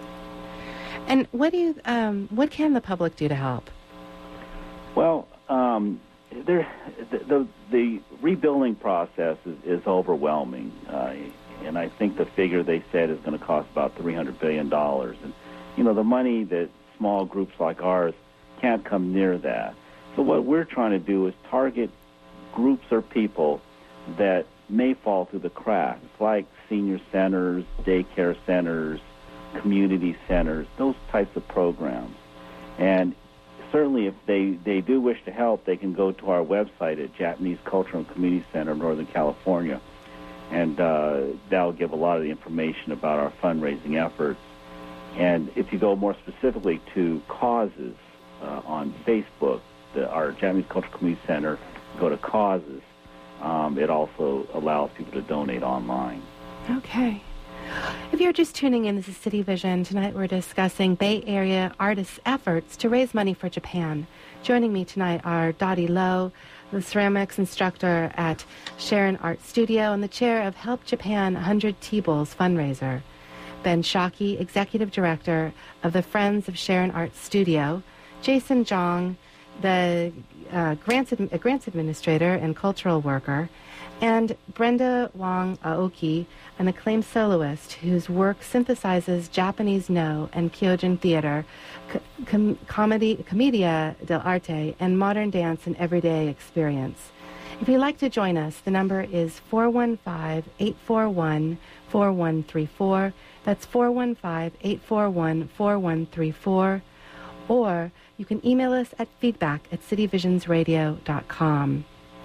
S1: And what do you, um, what can the public do to help?
S8: Well, um, there, the, the the rebuilding process is, is overwhelming. Uh, and I think the figure they said is going to cost about three hundred billion dollars. And, you know, the money that small groups like ours can't come near that. So what we're trying to do is target groups or people that may fall through the cracks, like senior centers, daycare centers, community centers, those types of programs. And certainly if they, they do wish to help, they can go to our website at Japanese Cultural and Community Center, Northern California, and uh, that'll give a lot of the information about our fundraising efforts. And if you go more specifically to causes uh, on Facebook, the, our Japanese Cultural Community Center, go to causes. Um, it also allows people to donate online.
S1: Okay. If you're just tuning in, this is City Vision. Tonight we're discussing Bay Area artists' efforts to raise money for Japan. Joining me tonight are Dottie Lowe, the ceramics instructor at Sharon Art Studio and the chair of Help Japan one hundred T-Bowls fundraiser. Ben Shockey, executive director of the Friends of Sharon Art Studio. Jason Jong, the uh, grants, ad- grants administrator and cultural worker. And Brenda Wong Aoki, an acclaimed soloist whose work synthesizes Japanese no and Kyojin theater, com- comedy, commedia dell'arte, and modern dance and everyday experience. If you'd like to join us, the number is four one five, eight four one, four one three four. That's four one five, eight four one, four one three four. Or you can email us at feedback at cityvisionsradio dot com.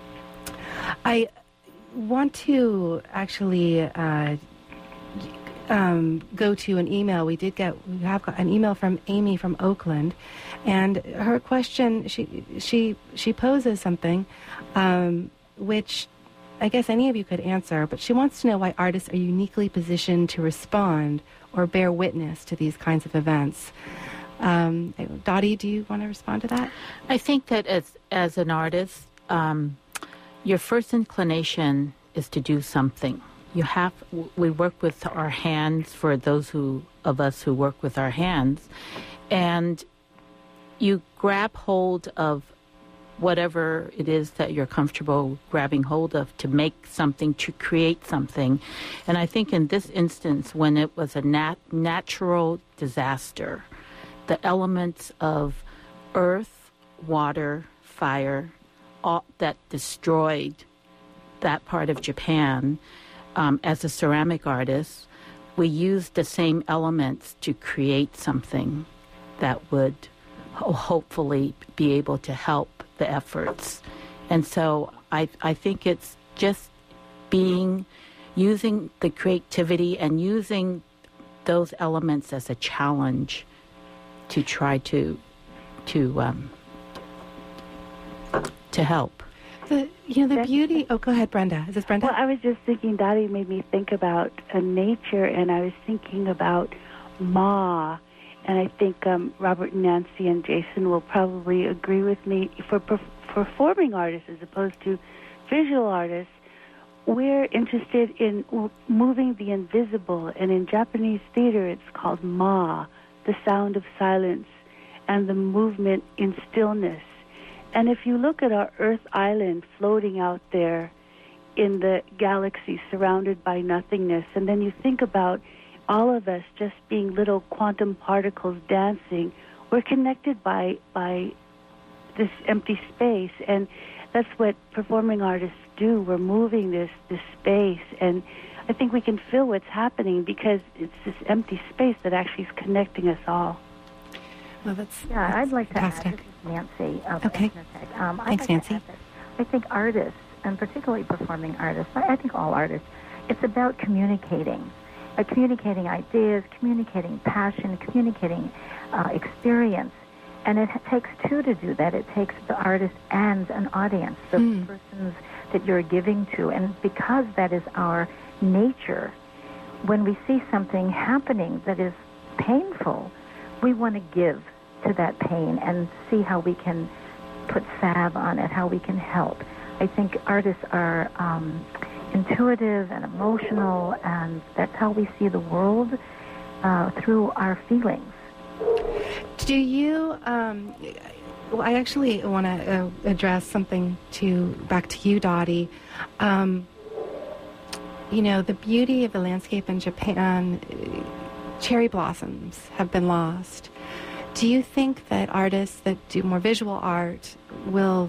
S1: I want to actually uh, um, go to an email. We did get, we have got an email from Amy from Oakland, and her question, she she she poses something, um, which I guess any of you could answer, but she wants to know why artists are uniquely positioned to respond or bear witness to these kinds of events. Um, Dottie, do you want to respond to that?
S5: I think that as as an artist, um, your first inclination is to do something. You have. We work with our hands for those who of us who work with our hands, and you grab hold of whatever it is that you're comfortable grabbing hold of to make something, to create something. And I think in this instance, when it was a nat- natural disaster, the elements of earth, water, fire, all that destroyed that part of Japan, um, as a ceramic artist, we used the same elements to create something that would ho- hopefully be able to help the efforts. And so I, I think it's just being, using the creativity and using those elements as a challenge to try to to um, to help.
S1: The, you know, the beauty... Oh, go ahead, Brenda. Is this Brenda?
S2: Well, I was just thinking, Dottie made me think about uh, nature, and I was thinking about Ma, and I think um, Robert and Nancy and Jason will probably agree with me. For per- performing artists as opposed to visual artists, we're interested in w- moving the invisible, and in Japanese theater it's called Ma, the sound of silence, and the movement in stillness. And if you look at our Earth island floating out there in the galaxy surrounded by nothingness, and then you think about all of us just being little quantum particles dancing, we're connected by by this empty space. And that's what performing artists do. We're moving this, this space, and I think we can feel what's happening because it's this empty space that actually is connecting us all.
S1: Well, that's,
S7: Yeah,
S1: that's
S7: I'd like to
S1: fantastic.
S7: add, this is Nancy of
S1: Okay.
S7: Ethnotech. Um, I'd
S1: Thanks,
S7: like to
S1: Nancy.
S7: add that I think artists, and particularly performing artists, I I think all artists, it's about communicating. Uh, communicating ideas, communicating passion, communicating uh, experience. And it takes two to do that. It takes the artist and an audience, the
S1: Mm.
S7: persons that you're giving to. And because that is our nature, when we see something happening that is painful, we want to give to that pain and see how we can put salve on it, how we can help. I think artists are um, intuitive and emotional, and that's how we see the world, uh, through our feelings.
S1: Do you, um, well, I actually want to uh, address something to, back to you, Dottie. Um, you know, the beauty of the landscape in Japan, cherry blossoms have been lost. Do you think that artists that do more visual art will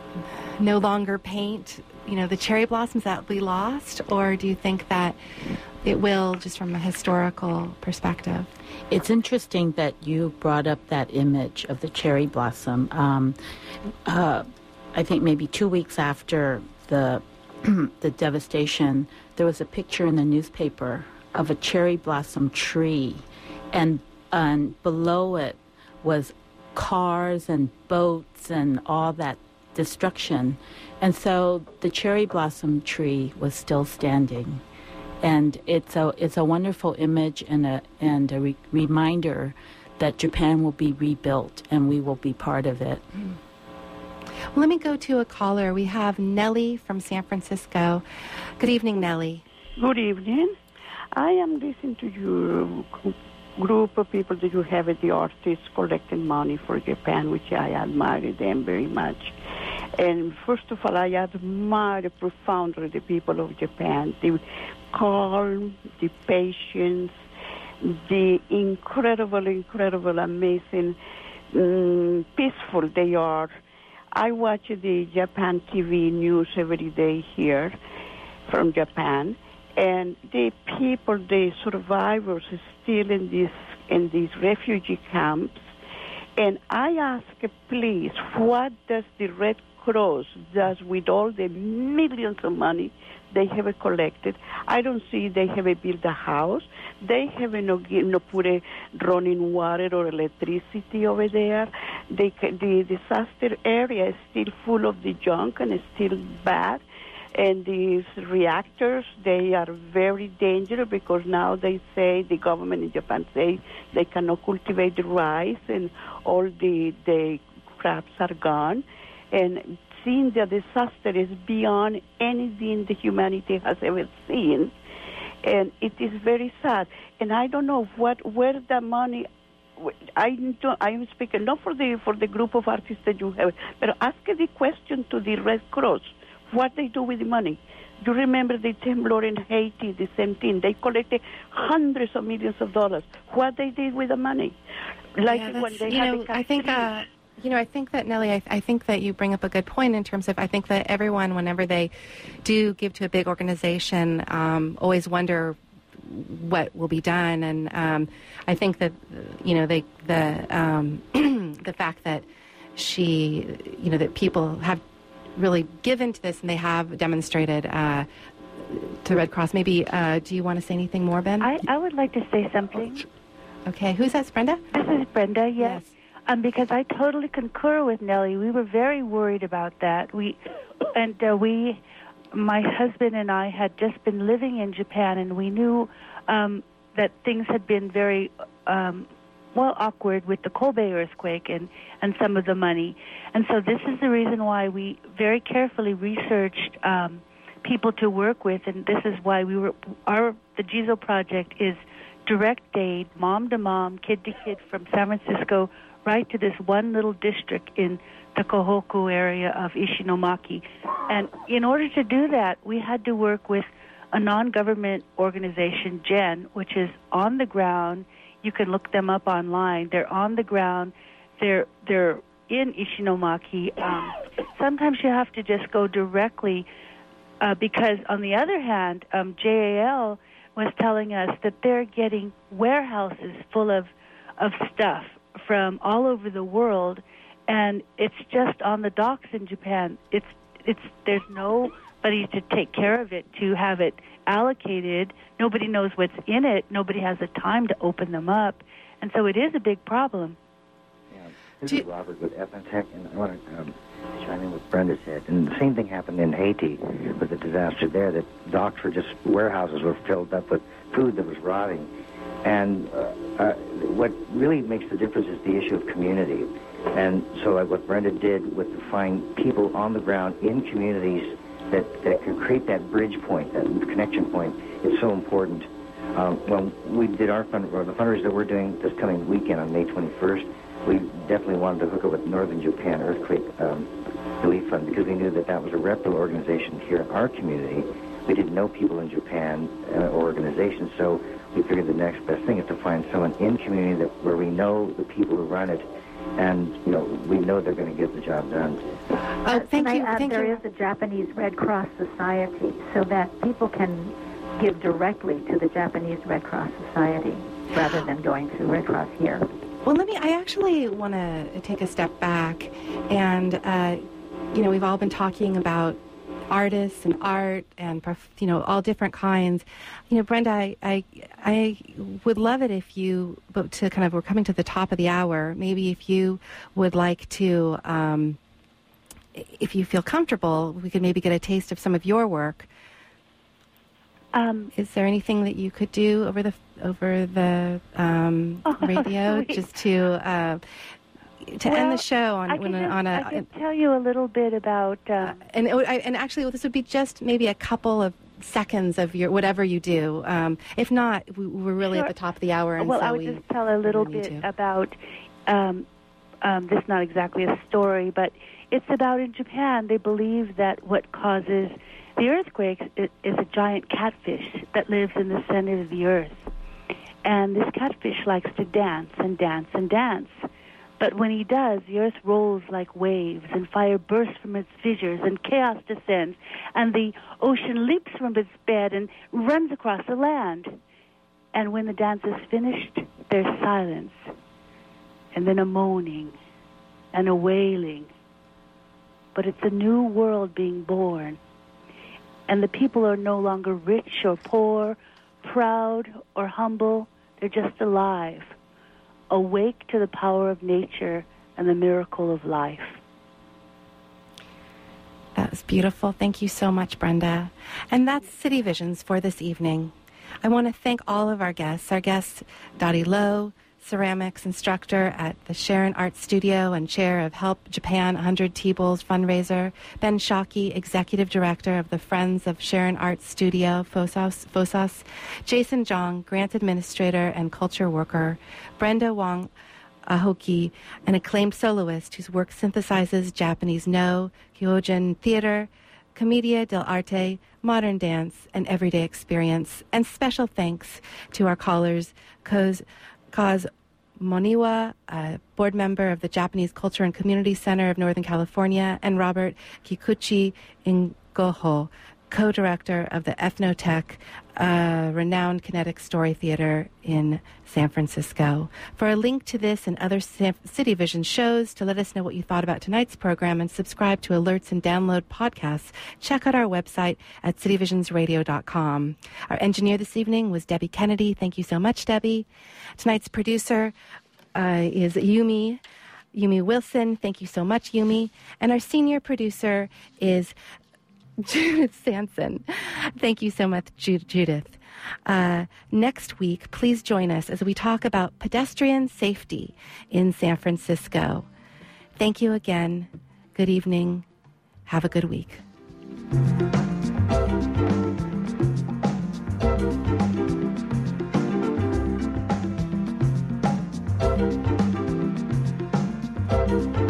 S1: no longer paint, you know, the cherry blossoms that will be lost? Or do you think that it will, just from a historical perspective?
S5: It's interesting that you brought up that image of the cherry blossom. Um, uh, I think maybe two weeks after the the devastation, there was a picture in the newspaper of a cherry blossom tree, and, and below it was cars and boats and all that destruction. And so the cherry blossom tree was still standing. And it's a it's a wonderful image and a and a re- reminder that Japan will be rebuilt and we will be part of it.
S1: Mm. Well, let me go to a caller. We have Nellie from San Francisco. Good evening, Nellie.
S9: Good evening. I am listening to your group of people that you have at the artists collecting money for Japan, which I admire them very much. And first of all, I admire profoundly the people of Japan, the calm, the patience, the incredible, incredible, amazing, um, peaceful they are. I watch the Japan T V news every day here from Japan, and the people, the survivors, are still in these in these refugee camps. And I ask, please, what does the Red Cross does with all the millions of money they have collected? I don't see they have built a house. They have no, no put a running water or electricity over there. They, the disaster area is still full of the junk and it's still bad. And these reactors, they are very dangerous because now they say, the government in Japan say they cannot cultivate the rice and all the, the crops are gone. And seeing the disaster is beyond anything the humanity has ever seen. And it is very sad. And I don't know what where the money. I don't, I am speaking not for the for the group of artists that you have, but ask the question to the Red Cross. What they do with the money? You remember the Temblor in Haiti, the same thing. They collected hundreds of millions of dollars. What they did with the money? Like
S1: yeah,
S9: when they
S1: you
S9: had
S1: know,
S9: the
S1: I think. Uh, You know, I think that, Nellie, I, I think that you bring up a good point in terms of, I think that everyone, whenever they do give to a big organization, um, always wonder what will be done. And um, I think that, you know, they, the um, the fact that she, you know, that people have really given to this and they have demonstrated uh, to Red Cross. Maybe, uh, do you want to say anything more, Ben?
S2: I, I would like to say something.
S1: Okay, who's that, Brenda?
S2: This is Brenda, yes. yes. Um, because I totally concur with Nellie. We were very worried about that. We, and uh, we, my husband and I had just been living in Japan, and we knew um, that things had been very, um, well, awkward with the Kobe earthquake and, and some of the money. And so this is the reason why we very carefully researched um, people to work with, and this is why we were, our, the Jizo Project is direct aid, mom to mom, kid to kid from San Francisco right to this one little district in the Kohoku area of Ishinomaki. And in order to do that, we had to work with a non-government organization, G E N, which is on the ground. You can look them up online. They're on the ground. They're they're in Ishinomaki. Um, sometimes you have to just go directly uh, because, on the other hand, um, J A L was telling us that they're getting warehouses full of, of stuff from all over the world, and it's just on the docks in Japan. It's it's there's nobody to take care of it, to have it allocated. Nobody knows what's in it. Nobody has the time to open them up, and so it is a big problem.
S6: Yeah, this is Robert with Epitech, and I want to um, chime in what Brenda said. And the same thing happened in Haiti with the disaster there. That docks were just warehouses were filled up with food that was rotting. And uh, uh, what really makes the difference is the issue of community. And so like what Brenda did with to find people on the ground in communities that, that can create that bridge point, that connection point, is so important. Um, when we did our fund, or the fundraiser that we're doing this coming weekend on May twenty-first, we definitely wanted to hook up with Northern Japan Earthquake um, Relief Fund because we knew that that was a reputable organization here in our community we didn't know people in Japan uh, or organizations, so we figured the next best thing is to find someone in community that where we know the people who run it, and you know we know they're going to get the job done.
S1: Oh, thank
S7: Can
S1: you.
S7: I add,
S1: Thank
S7: there
S1: you.
S7: is a Japanese Red Cross Society, so that people can give directly to the Japanese Red Cross Society rather than going through Red Cross here.
S1: Well, let me, I actually want to take a step back. And, uh, you know, we've all been talking about artists and art and, perf- you know, all different kinds. You know, Brenda, I, I, I would love it if you, but to kind of, we're coming to the top of the hour, maybe if you would like to, um, if you feel comfortable, we could maybe get a taste of some of your work.
S2: Um,
S1: Is there anything that you could do over the over the um,
S2: Oh,
S1: radio
S2: sweet.
S1: just to uh, to
S2: well,
S1: end the show on
S2: I
S1: on
S2: can,
S1: a,
S2: just,
S1: on a
S2: I can tell you a little bit about. Um,
S1: and it would- I, and actually this would be just maybe a couple of seconds of your whatever you do. Um, if not, we, we're really
S2: Sure.
S1: at the top of the hour. And
S2: well,
S1: so
S2: I would
S1: we,
S2: just tell a little
S1: we need
S2: bit
S1: to.
S2: about. Um, um, this is not exactly a story, but it's about in Japan. They believe that what causes the earthquakes is, is a giant catfish that lives in the center of the earth. And this catfish likes to dance and dance and dance. But when he does, the earth rolls like waves, and fire bursts from its fissures, and chaos descends, and the ocean leaps from its bed and runs across the land. And when the dance is finished, there's silence, and then a moaning and a wailing. But it's a new world being born. And the people are no longer rich or poor, proud or humble. They're just alive, awake to the power of nature and the miracle of life.
S1: That was beautiful. Thank you so much, Brenda. And that's City Visions for this evening. I want to thank all of our guests. Our guests, Dottie Lowe, ceramics instructor at the Sharon Art Studio and chair of Help Japan one hundred T-Bulls fundraiser. Ben Shockey, executive director of the Friends of Sharon Art Studio, FOSAS. FOSAS. Jason Jong, grant administrator and culture worker. Brenda Wong Ahoki, an acclaimed soloist whose work synthesizes Japanese no, Kyojin theater, commedia dell'arte, modern dance, and everyday experience. And special thanks to our callers, Koz Kaz Moniwa, a board member of the Japanese Culture and Community Center of Northern California, and Robert Kikuchi Ngoho, co-director of the Ethnotech, a renowned kinetic story theater in San Francisco. For a link to this and other City Vision shows, to let us know what you thought about tonight's program and subscribe to alerts and download podcasts, check out our website at city visions radio dot com. Our engineer this evening was Debbie Kennedy. Thank you so much, Debbie. Tonight's producer uh, is Yumi. Yumi Wilson. Thank you so much, Yumi. And our senior producer is Judith Sanson. Thank you so much, Judith. Uh, next week, please join us as we talk about pedestrian safety in San Francisco. Thank you again. Good evening. Have a good week. Thank you.